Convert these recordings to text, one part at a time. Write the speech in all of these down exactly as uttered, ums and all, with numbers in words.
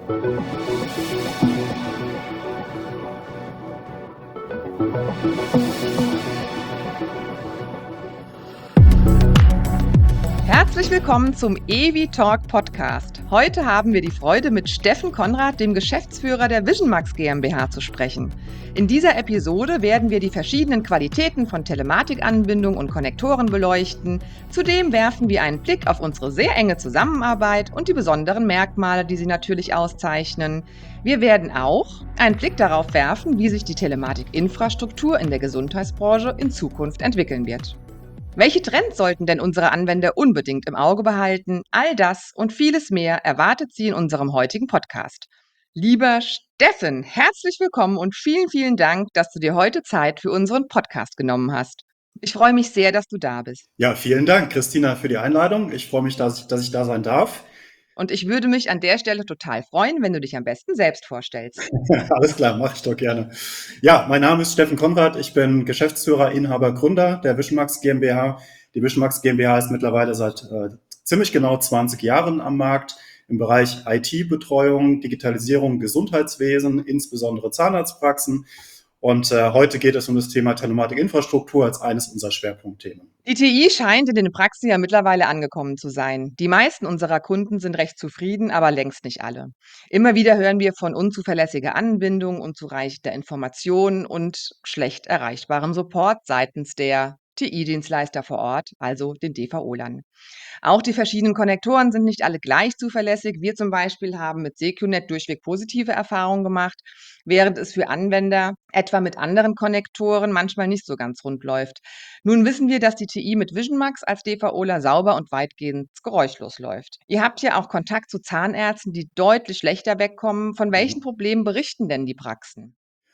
Herzlich willkommen zum EwiTalk Podcast. Heute haben wir die Freude, mit Steffen Konrad, dem Geschäftsführer der VisionMax GmbH, zu sprechen. In dieser Episode werden wir die verschiedenen Qualitäten von Telematikanbindung und Konnektoren beleuchten. Zudem werfen wir einen Blick auf unsere sehr enge Zusammenarbeit und die besonderen Merkmale, die sie natürlich auszeichnen. Wir werden auch einen Blick darauf werfen, wie sich die Telematikinfrastruktur in der Gesundheitsbranche in Zukunft entwickeln wird. Welche Trends sollten denn unsere Anwender unbedingt im Auge behalten? All das und vieles mehr erwartet Sie in unserem heutigen Podcast. Lieber Steffen, herzlich willkommen und vielen, vielen Dank, dass du dir heute Zeit für unseren Podcast genommen hast. Ich freue mich sehr, dass du da bist. Ja, vielen Dank, Christina, für die Einladung. Ich freue mich, dass ich, dass ich da sein darf. Und ich würde mich an der Stelle total freuen, wenn du dich am besten selbst vorstellst. Alles klar, mache ich doch gerne. Ja, mein Name ist Steffen Konrad. Ich bin Geschäftsführer, Inhaber, Gründer der VisionMax GmbH. Die VisionMax GmbH ist mittlerweile seit äh, ziemlich genau zwanzig Jahren am Markt im Bereich I T-Betreuung, Digitalisierung, Gesundheitswesen, insbesondere Zahnarztpraxen. Und äh, heute geht es um das Thema Telematikinfrastruktur als eines unserer Schwerpunktthemen. Die T I scheint in den Praxen ja mittlerweile angekommen zu sein. Die meisten unserer Kunden sind recht zufrieden, aber längst nicht alle. Immer wieder hören wir von unzuverlässiger Anbindung, unzureichender Information und schlecht erreichbarem Support seitens der T I-Dienstleister vor Ort, also den D V O-Lern. Auch die verschiedenen Konnektoren sind nicht alle gleich zuverlässig. Wir zum Beispiel haben mit Secunet durchweg positive Erfahrungen gemacht, während es für Anwender etwa mit anderen Konnektoren manchmal nicht so ganz rund läuft. Nun wissen wir, dass die T I mit VisionMax als DVOler sauber und weitgehend geräuschlos läuft. Ihr habt ja auch Kontakt zu Zahnärzten, die deutlich schlechter wegkommen. Von welchen Problemen berichten denn die Praxen?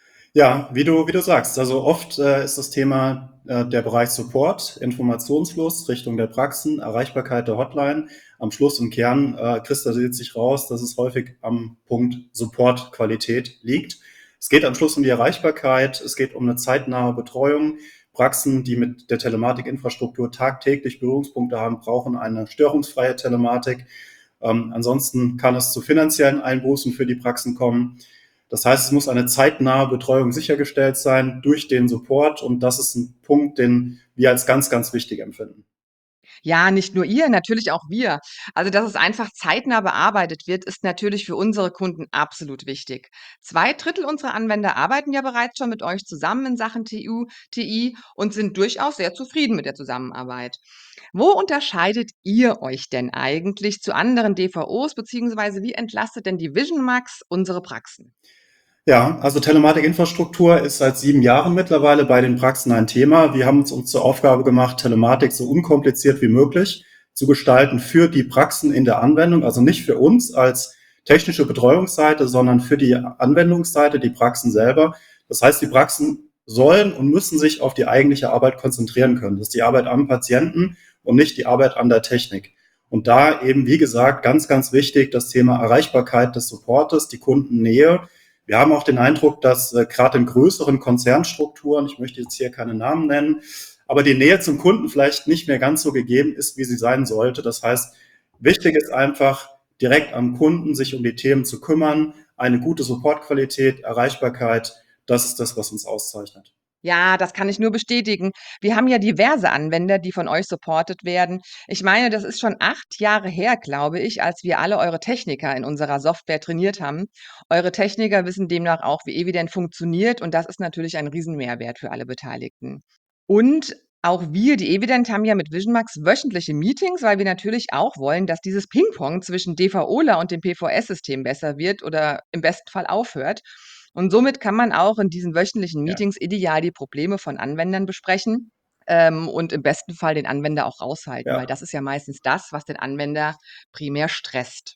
Ja, wie du, wie du sagst, also oft äh, ist das Thema äh, der Bereich Support, Informationsfluss Richtung der Praxen, Erreichbarkeit der Hotline. Am Schluss im Kern äh, kristallisiert sich raus, dass es häufig am Punkt Support-Qualität liegt. Es geht am Schluss um die Erreichbarkeit, es geht um eine zeitnahe Betreuung. Praxen, die mit der Telematikinfrastruktur tagtäglich Berührungspunkte haben, brauchen eine störungsfreie Telematik. Ähm, ansonsten kann es zu finanziellen Einbußen für die Praxen kommen. Das heißt, es muss eine zeitnahe Betreuung sichergestellt sein durch den Support. Und das ist ein Punkt, den wir als ganz, ganz wichtig empfinden. Ja, nicht nur ihr, natürlich auch wir. Also, dass es einfach zeitnah bearbeitet wird, ist natürlich für unsere Kunden absolut wichtig. Zwei Drittel unserer Anwender arbeiten ja bereits schon mit euch zusammen in Sachen T U, T I und sind durchaus sehr zufrieden mit der Zusammenarbeit. Wo unterscheidet ihr euch denn eigentlich zu anderen D V Os, beziehungsweise wie entlastet denn die VisionMax unsere Praxen? Ja, also Telematikinfrastruktur ist seit sieben Jahren mittlerweile bei den Praxen ein Thema. Wir haben uns, uns zur Aufgabe gemacht, Telematik so unkompliziert wie möglich zu gestalten für die Praxen in der Anwendung, also nicht für uns als technische Betreuungsseite, sondern für die Anwendungsseite, die Praxen selber. Das heißt, die Praxen sollen und müssen sich auf die eigentliche Arbeit konzentrieren können. Das ist die Arbeit am Patienten und nicht die Arbeit an der Technik. Und da eben, wie gesagt, ganz, ganz wichtig, das Thema Erreichbarkeit des Supportes, die Kundennähe. Wir haben auch den Eindruck, dass äh, gerade in größeren Konzernstrukturen, ich möchte jetzt hier keine Namen nennen, aber die Nähe zum Kunden vielleicht nicht mehr ganz so gegeben ist, wie sie sein sollte. Das heißt, wichtig ist einfach, direkt am Kunden sich um die Themen zu kümmern, eine gute Supportqualität, Erreichbarkeit, das ist das, was uns auszeichnet. Ja, das kann ich nur bestätigen. Wir haben ja diverse Anwender, die von euch supportet werden. Ich meine, das ist schon acht Jahre her, glaube ich, als wir alle eure Techniker in unserer Software trainiert haben. Eure Techniker wissen demnach auch, wie Evident funktioniert und das ist natürlich ein Riesenmehrwert für alle Beteiligten. Und auch wir, die Evident, haben ja mit VisionMax wöchentliche Meetings, weil wir natürlich auch wollen, dass dieses Ping-Pong zwischen DVOler und dem P V S-System besser wird oder im besten Fall aufhört. Und somit kann man auch in diesen wöchentlichen Ja. Meetings ideal die Probleme von Anwendern besprechen, ähm, und im besten Fall den Anwender auch raushalten, weil Ja. das ist ja meistens das, was den Anwender primär stresst.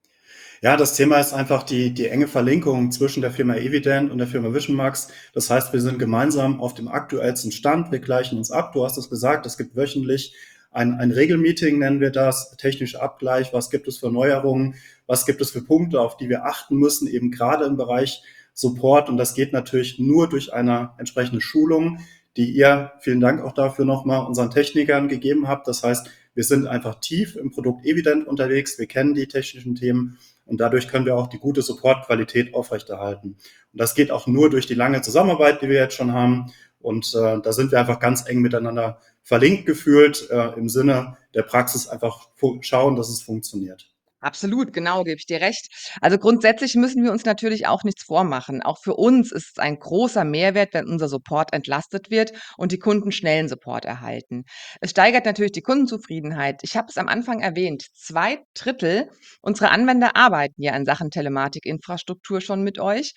Ja, das Thema ist einfach die, die enge Verlinkung zwischen der Firma Evident und der Firma VisionMax. Das heißt, wir sind gemeinsam auf dem aktuellsten Stand. Wir gleichen uns ab. Du hast es gesagt, es gibt wöchentlich ein, ein Regelmeeting, nennen wir das, technischer Abgleich. Was gibt es für Neuerungen? Was gibt es für Punkte, auf die wir achten müssen, eben gerade im Bereich Support? Und das geht natürlich nur durch eine entsprechende Schulung, die ihr, vielen Dank auch dafür nochmal, unseren Technikern gegeben habt. Das heißt, wir sind einfach tief im Produkt Evident unterwegs. Wir kennen die technischen Themen und dadurch können wir auch die gute Supportqualität aufrechterhalten. Und das geht auch nur durch die lange Zusammenarbeit, die wir jetzt schon haben. Und äh, da sind wir einfach ganz eng miteinander verlinkt gefühlt, äh, im Sinne der Praxis einfach schauen, dass es funktioniert. Absolut, genau, gebe ich dir recht. Also grundsätzlich müssen wir uns natürlich auch nichts vormachen. Auch für uns ist es ein großer Mehrwert, wenn unser Support entlastet wird und die Kunden schnellen Support erhalten. Es steigert natürlich die Kundenzufriedenheit. Ich habe es am Anfang erwähnt, zwei Drittel unserer Anwender arbeiten ja in Sachen Telematikinfrastruktur schon mit euch.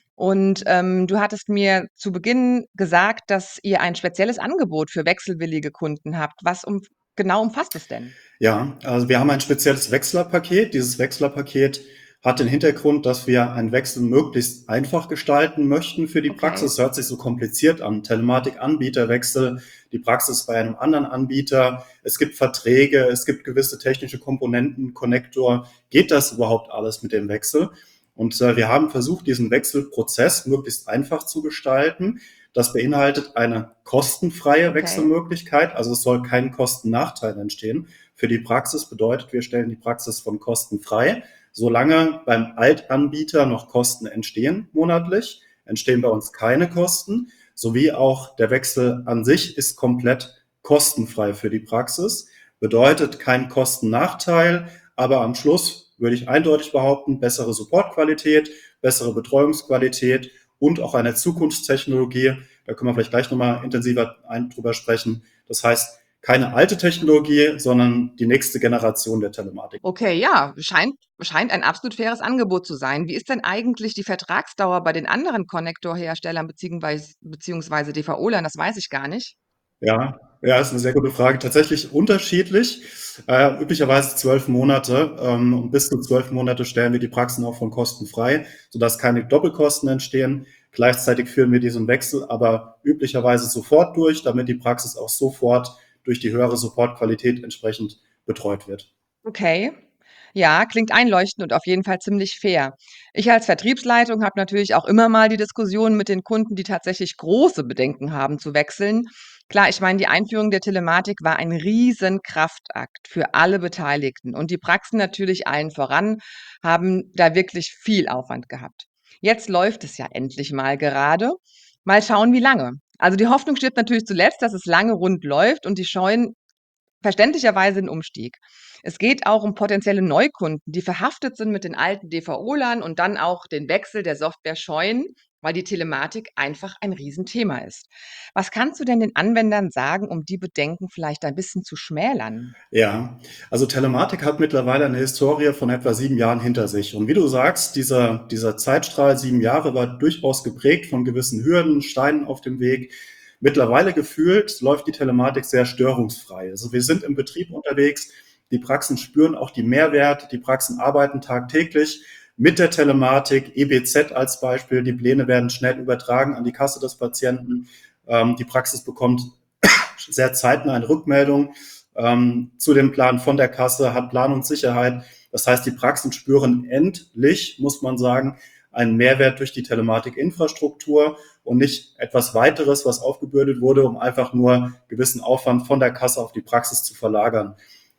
Und ähm, du hattest mir zu Beginn gesagt, dass ihr ein spezielles Angebot für wechselwillige Kunden habt. Was um, genau umfasst es denn? Ja, also wir haben ein spezielles Wechslerpaket. Dieses Wechslerpaket hat den Hintergrund, dass wir einen Wechsel möglichst einfach gestalten möchten für die Okay. Praxis. Hört sich so kompliziert an. Telematikanbieterwechsel, die Praxis bei einem anderen Anbieter. Es gibt Verträge, es gibt gewisse technische Komponenten, Konnektor. Geht das überhaupt alles mit dem Wechsel? Und äh, wir haben versucht, diesen Wechselprozess möglichst einfach zu gestalten. Das beinhaltet eine kostenfreie Okay. Wechselmöglichkeit, also es soll kein Kostennachteil entstehen. Für die Praxis bedeutet, wir stellen die Praxis von Kosten frei. Solange beim Altanbieter noch Kosten entstehen monatlich, entstehen bei uns keine Kosten, sowie auch der Wechsel an sich ist komplett kostenfrei für die Praxis, bedeutet kein Kostennachteil, aber am Schluss würde ich eindeutig behaupten, bessere Supportqualität, bessere Betreuungsqualität und auch eine Zukunftstechnologie. Da können wir vielleicht gleich nochmal intensiver drüber sprechen. Das heißt, keine alte Technologie, sondern die nächste Generation der Telematik. Okay, ja, scheint, scheint ein absolut faires Angebot zu sein. Wie ist denn eigentlich die Vertragsdauer bei den anderen Konnektorherstellern beziehungsweise, beziehungsweise D V O-Lern? Das weiß ich gar nicht. Ja, ja, ist eine sehr gute Frage. Tatsächlich unterschiedlich. Äh, üblicherweise zwölf Monate. Ähm, und bis zu zwölf Monate stellen wir die Praxen auch von Kosten frei, sodass keine Doppelkosten entstehen. Gleichzeitig führen wir diesen Wechsel aber üblicherweise sofort durch, damit die Praxis auch sofort durch die höhere Supportqualität entsprechend betreut wird. Okay. Ja, klingt einleuchtend und auf jeden Fall ziemlich fair. Ich als Vertriebsleitung habe natürlich auch immer mal die Diskussion mit den Kunden, die tatsächlich große Bedenken haben zu wechseln. Klar, ich meine, die Einführung der Telematik war ein riesen Kraftakt für alle Beteiligten und die Praxen natürlich allen voran haben da wirklich viel Aufwand gehabt. Jetzt läuft es ja endlich mal gerade. Mal schauen, wie lange. Also die Hoffnung stirbt natürlich zuletzt, dass es lange rund läuft und die scheuen verständlicherweise den Umstieg. Es geht auch um potenzielle Neukunden, die verhaftet sind mit den alten D V O-Lern und dann auch den Wechsel der Software scheuen, weil die Telematik einfach ein Riesenthema ist. Was kannst du denn den Anwendern sagen, um die Bedenken vielleicht ein bisschen zu schmälern? Ja, also Telematik hat mittlerweile eine Historie von etwa sieben Jahren hinter sich. Und wie du sagst, dieser, dieser Zeitstrahl sieben Jahre war durchaus geprägt von gewissen Hürden, Steinen auf dem Weg. Mittlerweile gefühlt läuft die Telematik sehr störungsfrei. Also wir sind im Betrieb unterwegs, die Praxen spüren auch die Mehrwerte, die Praxen arbeiten tagtäglich mit der Telematik, E B Z als Beispiel, die Pläne werden schnell übertragen an die Kasse des Patienten, ähm, die Praxis bekommt sehr zeitnah eine Rückmeldung ähm, zu dem Plan von der Kasse, hat Planungssicherheit. Das heißt, die Praxen spüren endlich, muss man sagen, einen Mehrwert durch die Telematikinfrastruktur und nicht etwas weiteres, was aufgebürdet wurde, um einfach nur gewissen Aufwand von der Kasse auf die Praxis zu verlagern.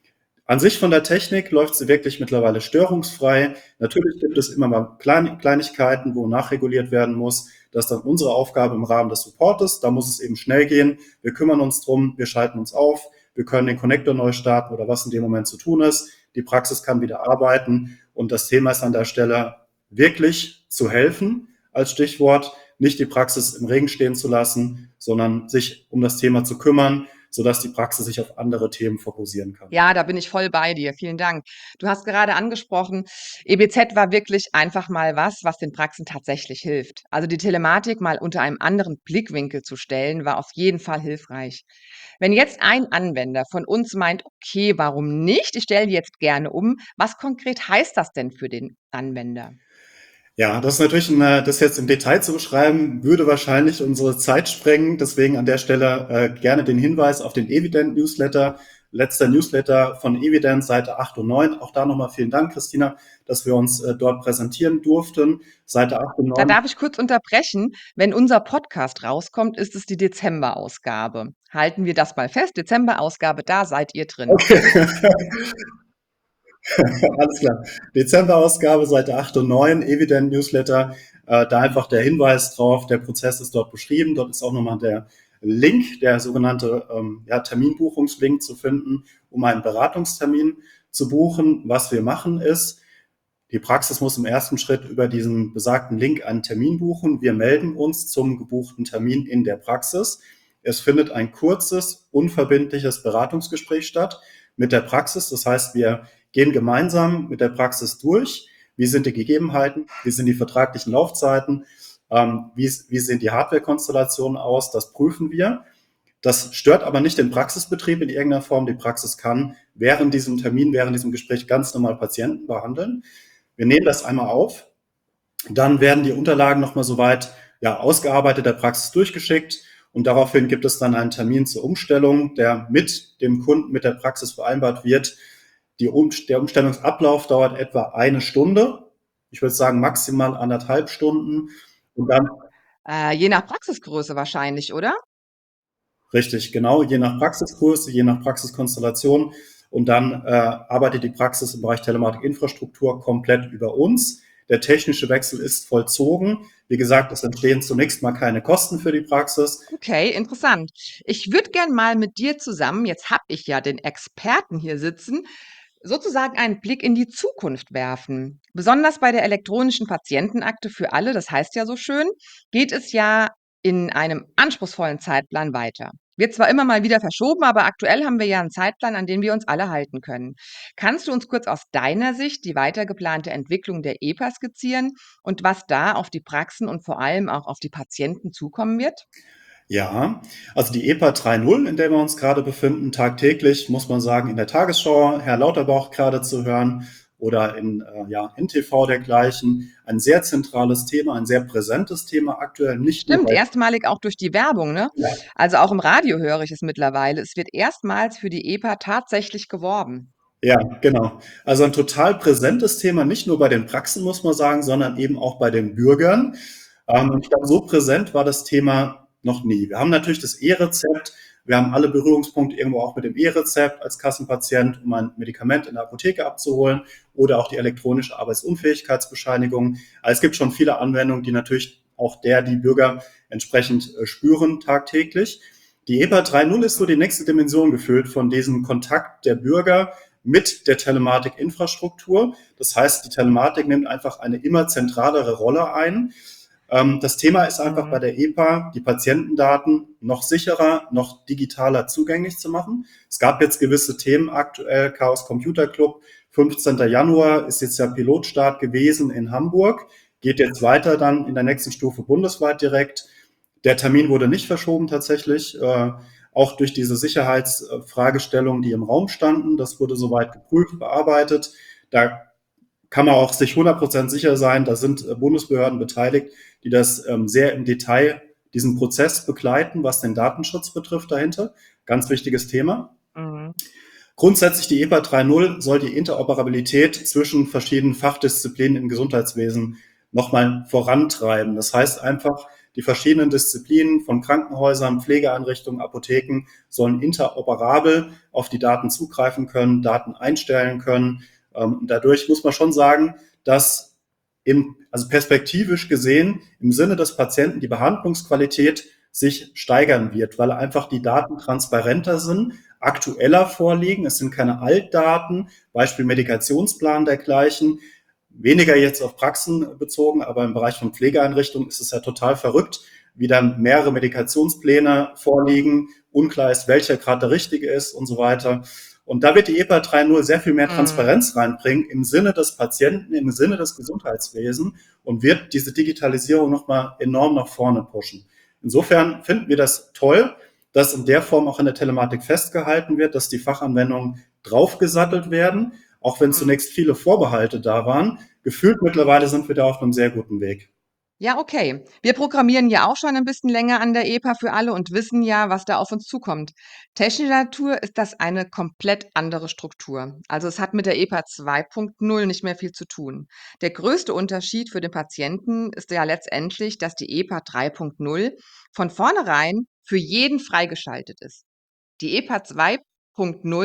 An sich von der Technik läuft sie wirklich mittlerweile störungsfrei. Natürlich gibt es immer mal Klein Kleinigkeiten, wo nachreguliert werden muss. Das ist dann unsere Aufgabe im Rahmen des Supportes. Da muss es eben schnell gehen. Wir kümmern uns drum, wir schalten uns auf, wir können den Connector neu starten oder was in dem Moment zu tun ist. Die Praxis kann wieder arbeiten und das Thema ist an der Stelle wirklich zu helfen als Stichwort, nicht die Praxis im Regen stehen zu lassen, sondern sich um das Thema zu kümmern, sodass die Praxis sich auf andere Themen fokussieren kann. Ja, da bin ich voll bei dir. Vielen Dank. Du hast gerade angesprochen, E B Z war wirklich einfach mal was, was den Praxen tatsächlich hilft. Also die Telematik mal unter einem anderen Blickwinkel zu stellen, war auf jeden Fall hilfreich. Wenn jetzt ein Anwender von uns meint, okay, warum nicht? Ich stelle die jetzt gerne um. Was konkret heißt das denn für den Anwender? Ja, das ist natürlich, ein, äh, das jetzt im Detail zu beschreiben, würde wahrscheinlich unsere Zeit sprengen. Deswegen an der Stelle äh, gerne den Hinweis auf den Evident Newsletter. Letzter Newsletter von Evident, Seite acht und neun. Auch da nochmal vielen Dank, Christina, dass wir uns äh, dort präsentieren durften. Seite acht und Da neun. darf ich kurz unterbrechen. Wenn unser Podcast rauskommt, ist es die Dezemberausgabe. Halten wir das mal fest. Dezemberausgabe, da seid ihr drin. Okay. Alles klar. Dezemberausgabe, Seite acht und neun, Evident Newsletter. Äh, da einfach der Hinweis drauf, der Prozess ist dort beschrieben. Dort ist auch nochmal der Link, der sogenannte ähm, ja, Terminbuchungslink zu finden, um einen Beratungstermin zu buchen. Was wir machen ist, die Praxis muss im ersten Schritt über diesen besagten Link einen Termin buchen. Wir melden uns zum gebuchten Termin in der Praxis. Es findet ein kurzes, unverbindliches Beratungsgespräch statt mit der Praxis. Das heißt, wir gehen gemeinsam mit der Praxis durch. Wie sind die Gegebenheiten? Wie sind die vertraglichen Laufzeiten? Ähm, wie, wie sehen die Hardware-Konstellationen aus? Das prüfen wir. Das stört aber nicht den Praxisbetrieb in irgendeiner Form. Die Praxis kann während diesem Termin, während diesem Gespräch ganz normal Patienten behandeln. Wir nehmen das einmal auf, dann werden die Unterlagen nochmal soweit ja, ausgearbeitet der Praxis durchgeschickt und daraufhin gibt es dann einen Termin zur Umstellung, der mit dem Kunden, mit der Praxis vereinbart wird. Die um, der Umstellungsablauf dauert etwa eine Stunde. Ich würde sagen maximal anderthalb Stunden. Und dann Äh, je nach Praxisgröße wahrscheinlich, oder? Richtig, genau, je nach Praxisgröße, je nach Praxiskonstellation. Und dann äh, arbeitet die Praxis im Bereich Telematikinfrastruktur komplett über uns. Der technische Wechsel ist vollzogen. Wie gesagt, es entstehen zunächst mal keine Kosten für die Praxis. Okay, interessant. Ich würde gern mal mit dir zusammen, jetzt habe ich ja den Experten hier sitzen, sozusagen einen Blick in die Zukunft werfen. Besonders bei der elektronischen Patientenakte für alle, das heißt ja so schön, geht es ja in einem anspruchsvollen Zeitplan weiter. Wird zwar immer mal wieder verschoben, aber aktuell haben wir ja einen Zeitplan, an den wir uns alle halten können. Kannst du uns kurz aus deiner Sicht die weiter geplante Entwicklung der E P A skizzieren und was da auf die Praxen und vor allem auch auf die Patienten zukommen wird? Ja, also die E P A drei Punkt null, in der wir uns gerade befinden, tagtäglich, muss man sagen, in der Tagesschau, Herr Lauterbach gerade zu hören oder in äh, ja, N T V dergleichen. Ein sehr zentrales Thema, ein sehr präsentes Thema aktuell, nicht nur Stimmt, bei erstmalig auch durch die Werbung, ne? Also auch im Radio höre ich es mittlerweile. Es wird erstmals für die E P A tatsächlich geworben. Ja, genau. Also ein total präsentes Thema, nicht nur bei den Praxen, muss man sagen, sondern eben auch bei den Bürgern. Ähm, und ich glaube, so präsent war das Thema noch nie. Wir haben natürlich das E-Rezept. Wir haben alle Berührungspunkte irgendwo auch mit dem E-Rezept als Kassenpatient, um ein Medikament in der Apotheke abzuholen oder auch die elektronische Arbeitsunfähigkeitsbescheinigung. Also es gibt schon viele Anwendungen, die natürlich auch der, die Bürger entsprechend äh, spüren tagtäglich. Die E P A drei Punkt null ist so die nächste Dimension gefüllt von diesem Kontakt der Bürger mit der Telematik-Infrastruktur. Das heißt, die Telematik nimmt einfach eine immer zentralere Rolle ein. Ähm, das Thema ist einfach bei Mhm. der E P A, die Patientendaten noch sicherer, noch digitaler zugänglich zu machen. Es gab jetzt gewisse Themen aktuell, Chaos Computer Club, fünfzehnten Januar ist jetzt der Pilotstart gewesen in Hamburg, geht jetzt weiter dann in der nächsten Stufe bundesweit direkt. Der Termin wurde nicht verschoben tatsächlich, äh, auch durch diese Sicherheitsfragestellungen, die im Raum standen. Das wurde soweit geprüft, bearbeitet. Da kann man auch sich hundert Prozent sicher sein, da sind äh, Bundesbehörden beteiligt, die das ähm, sehr im Detail diesen Prozess begleiten, was den Datenschutz betrifft dahinter. Ganz wichtiges Thema. Mhm. Grundsätzlich die E P A drei Punkt null soll die Interoperabilität zwischen verschiedenen Fachdisziplinen im Gesundheitswesen nochmal vorantreiben. Das heißt einfach, die verschiedenen Disziplinen von Krankenhäusern, Pflegeeinrichtungen, Apotheken sollen interoperabel auf die Daten zugreifen können, Daten einstellen können. Ähm, dadurch muss man schon sagen, dass im, also perspektivisch gesehen im Sinne des Patienten die Behandlungsqualität sich steigern wird, weil einfach die Daten transparenter sind, aktueller vorliegen. Es sind keine Altdaten, Beispiel Medikationsplan dergleichen. Weniger jetzt auf Praxen bezogen, aber im Bereich von Pflegeeinrichtungen ist es ja total verrückt, wie dann mehrere Medikationspläne vorliegen, unklar ist, welcher gerade der richtige ist und so weiter. Und da wird die E P A drei Punkt null sehr viel mehr Mhm. Transparenz reinbringen im Sinne des Patienten, im Sinne des Gesundheitswesens und wird diese Digitalisierung nochmal enorm nach vorne pushen. Insofern finden wir das toll, dass in der Form auch in der Telematik festgehalten wird, dass die Fachanwendungen draufgesattelt werden, auch wenn Mhm. zunächst viele Vorbehalte da waren. Gefühlt mittlerweile sind wir da auf einem sehr guten Weg. Ja, okay. Wir programmieren ja auch schon ein bisschen länger an der E P A für alle und wissen ja, was da auf uns zukommt. Technischer Natur ist das eine komplett andere Struktur. Also es hat mit der E P A zwei Punkt null nicht mehr viel zu tun. Der größte Unterschied für den Patienten ist ja letztendlich, dass die E P A drei Punkt null von vornherein für jeden freigeschaltet ist. Die E P A zwei Punkt null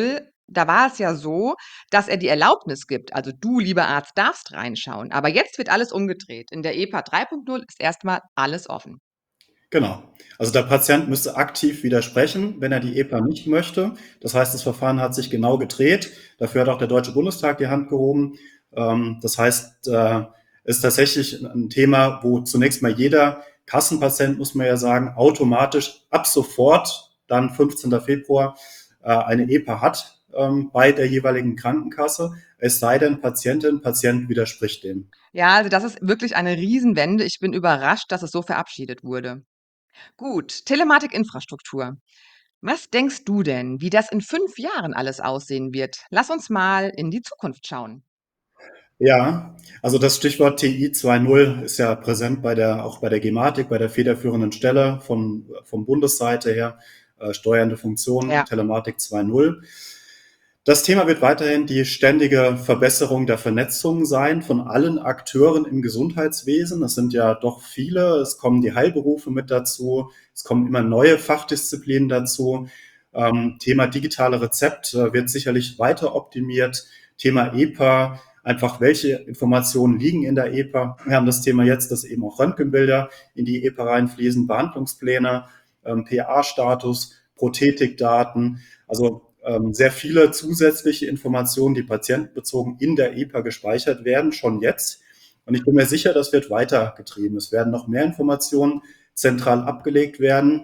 Da war es ja so, dass er die Erlaubnis gibt, also du, lieber Arzt, darfst reinschauen. Aber jetzt wird alles umgedreht. In der E P A drei Punkt null ist erstmal alles offen. Genau. Also der Patient müsste aktiv widersprechen, wenn er die E P A nicht möchte. Das heißt, das Verfahren hat sich genau gedreht. Dafür hat auch der Deutsche Bundestag die Hand gehoben. Das heißt, es ist tatsächlich ein Thema, wo zunächst mal jeder Kassenpatient, muss man ja sagen, automatisch ab sofort, dann fünfzehnten Februar, eine E P A hat bei der jeweiligen Krankenkasse. Es sei denn, Patientin, Patient widerspricht dem. Ja, also das ist wirklich eine Riesenwende. Ich bin überrascht, dass es so verabschiedet wurde. Gut, Telematikinfrastruktur. Was denkst du denn, wie das in fünf Jahren alles aussehen wird? Lass uns mal in die Zukunft schauen. Ja, also das Stichwort T I zwei Punkt null ist ja präsent bei der, auch bei der Gematik, bei der federführenden Stelle von, von Bundesseite her, äh, steuernde Funktion, Ja. Telematik zwei Punkt null. Das Thema wird weiterhin die ständige Verbesserung der Vernetzung sein von allen Akteuren im Gesundheitswesen. Es sind ja doch viele. Es kommen die Heilberufe mit dazu. Es kommen immer neue Fachdisziplinen dazu. Ähm, Thema digitale Rezept äh, wird sicherlich weiter optimiert. Thema E P A, einfach welche Informationen liegen in der E P A. Wir haben das Thema jetzt, dass eben auch Röntgenbilder in die E P A reinfließen, Behandlungspläne, ähm, P A-Status, Prothetikdaten. Also sehr viele zusätzliche Informationen, die patientenbezogen in der E P A gespeichert werden, schon jetzt. Und ich bin mir sicher, das wird weitergetrieben. Es werden noch mehr Informationen zentral abgelegt werden.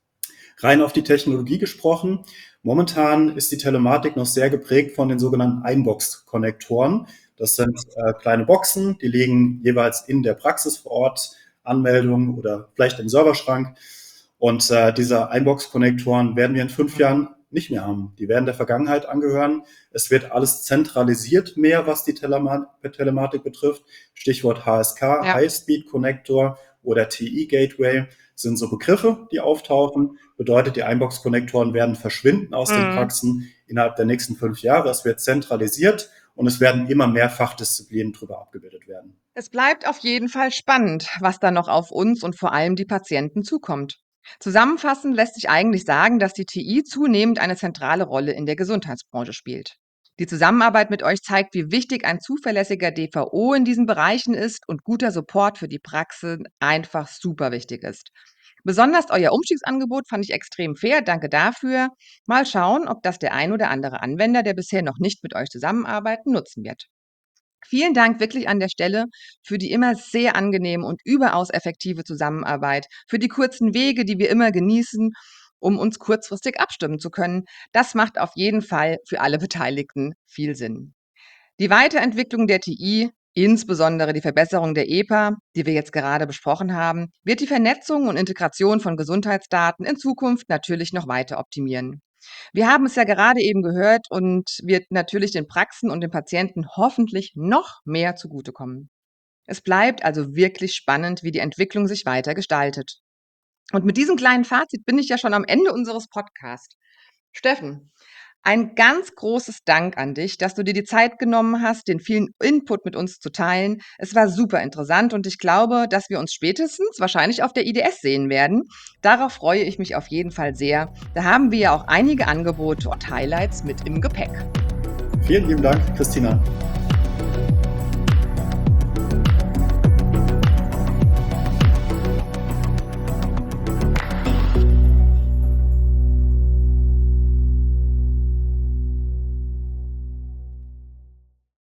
Rein auf die Technologie gesprochen. Momentan ist die Telematik noch sehr geprägt von den sogenannten Einbox-Konnektoren. Das sind äh, kleine Boxen, die liegen jeweils in der Praxis vor Ort, Anmeldungen oder vielleicht im Serverschrank. Und äh, diese Einbox-Konnektoren werden wir in fünf Jahren nicht mehr haben. Die werden der Vergangenheit angehören. Es wird alles zentralisiert mehr, was die Telema- Telematik betrifft. Stichwort H S K, Ja. High-Speed Connector oder T I-Gateway sind so Begriffe, die auftauchen. Bedeutet, die Einbox-Konnektoren werden verschwinden aus Mhm. den Praxen innerhalb der nächsten fünf Jahre. Es wird zentralisiert und es werden immer mehr Fachdisziplinen drüber abgebildet werden. Es bleibt auf jeden Fall spannend, was da noch auf uns und vor allem die Patienten zukommt. Zusammenfassend lässt sich eigentlich sagen, dass die T I zunehmend eine zentrale Rolle in der Gesundheitsbranche spielt. Die Zusammenarbeit mit euch zeigt, wie wichtig ein zuverlässiger D V O in diesen Bereichen ist und guter Support für die Praxis einfach super wichtig ist. Besonders euer Umstiegsangebot fand ich extrem fair, danke dafür. Mal schauen, ob das der ein oder andere Anwender, der bisher noch nicht mit euch zusammenarbeitet, nutzen wird. Vielen Dank wirklich an der Stelle für die immer sehr angenehme und überaus effektive Zusammenarbeit, für die kurzen Wege, die wir immer genießen, um uns kurzfristig abstimmen zu können. Das macht auf jeden Fall für alle Beteiligten viel Sinn. Die Weiterentwicklung der T I, insbesondere die Verbesserung der E P A, die wir jetzt gerade besprochen haben, wird die Vernetzung und Integration von Gesundheitsdaten in Zukunft natürlich noch weiter optimieren. Wir haben es ja gerade eben gehört und wird natürlich den Praxen und den Patienten hoffentlich noch mehr zugutekommen. Es bleibt also wirklich spannend, wie die Entwicklung sich weiter gestaltet. Und mit diesem kleinen Fazit bin ich ja schon am Ende unseres Podcasts. Steffen, ein ganz großes Dank an dich, dass du dir die Zeit genommen hast, den vielen Input mit uns zu teilen. Es war super interessant und ich glaube, dass wir uns spätestens wahrscheinlich auf der I D S sehen werden. Darauf freue ich mich auf jeden Fall sehr. Da haben wir ja auch einige Angebote und Highlights mit im Gepäck. Vielen lieben Dank, Christina.